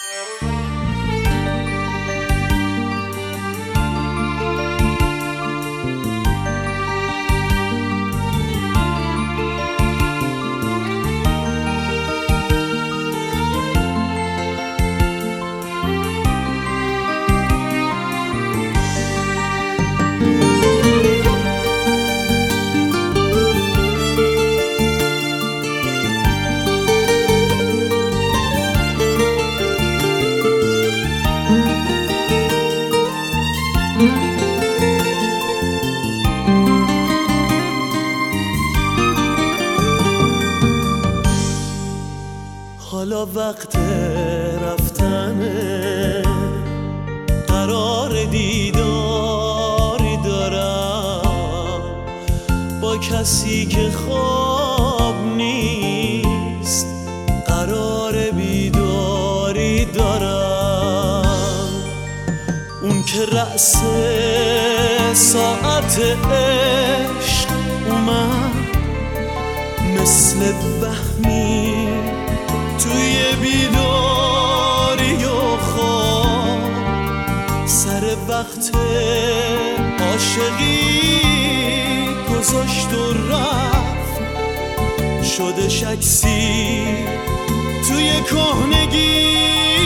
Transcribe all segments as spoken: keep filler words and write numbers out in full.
حالا وقت رفتنه، قرار دیداری دارم با کسی که خواب نیست، قرار بیداری دارم. اون که رأس ساعت عشق اومد مثل وهمی توی بیداری و خواب، سر وقت عاشقی گذاشت و رفت، شده شکسی توی کهنگی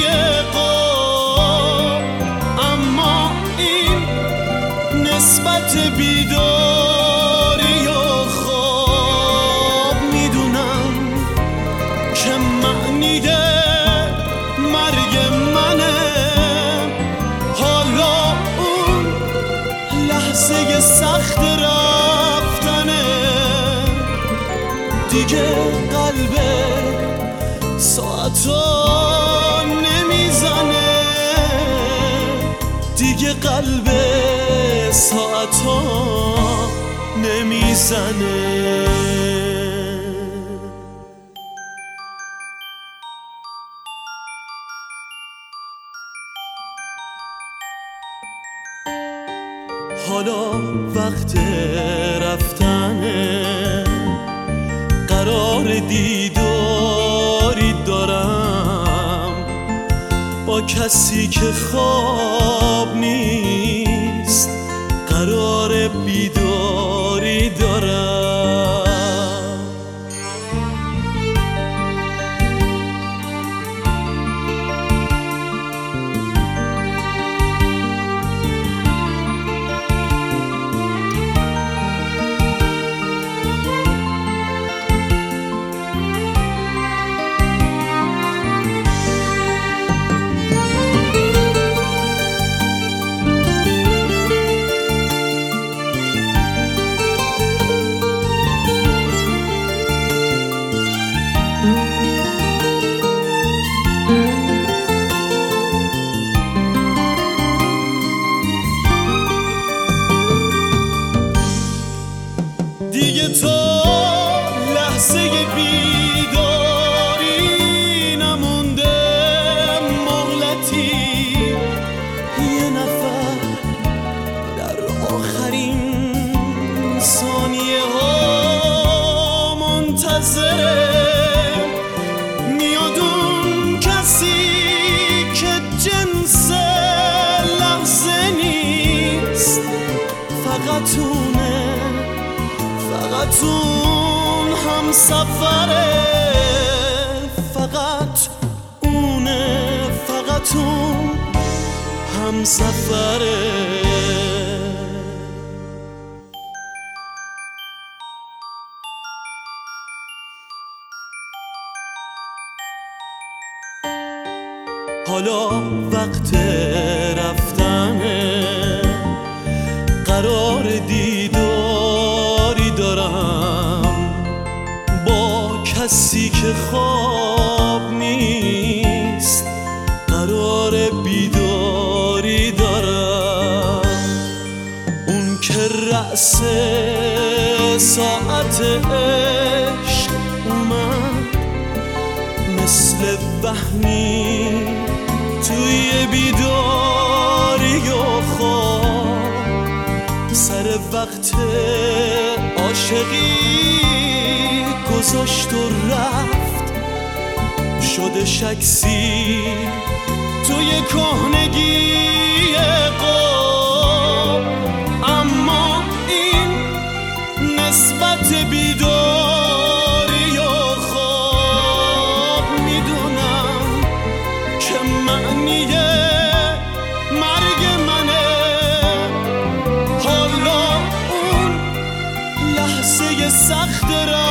قاب. اما این نسبت بیداری و خواب میدونم که معنی مرگ منه. حالا اون لحظه سخت رفتنه، دیگه قلب ساعتا نمیزنه، دیگه قلب ساعتا نمیزنه. حالا وقت رفتنه، قرار دیداری دارم با کسی که خواب نیست، قرار بیداری دارم. دیگه تو لحظه بیداری نمونده، مهلتی یه نفر در آخرین ثانیه ها منتظره. میاد اون کسی که جنس لحظه نیست، فقط اونه، فقط اون هم سفره، فقط اونه، فقط اون هم سفره. حالا وقت رفتنه، قرار دیداری دارم با کسی که خواب نیست، قرار بیداری دارم. اون که رأس ساعت عشق اومد مثل وهمی توی بیداری و خواب، سر وقت عاشقی گذاشت و رفت، شده شکسی توی کهنگی قاب، اما این نسبت بیداری یا خواب، میدونم که معنی مرگ منه. حالا اون لحظه سخت را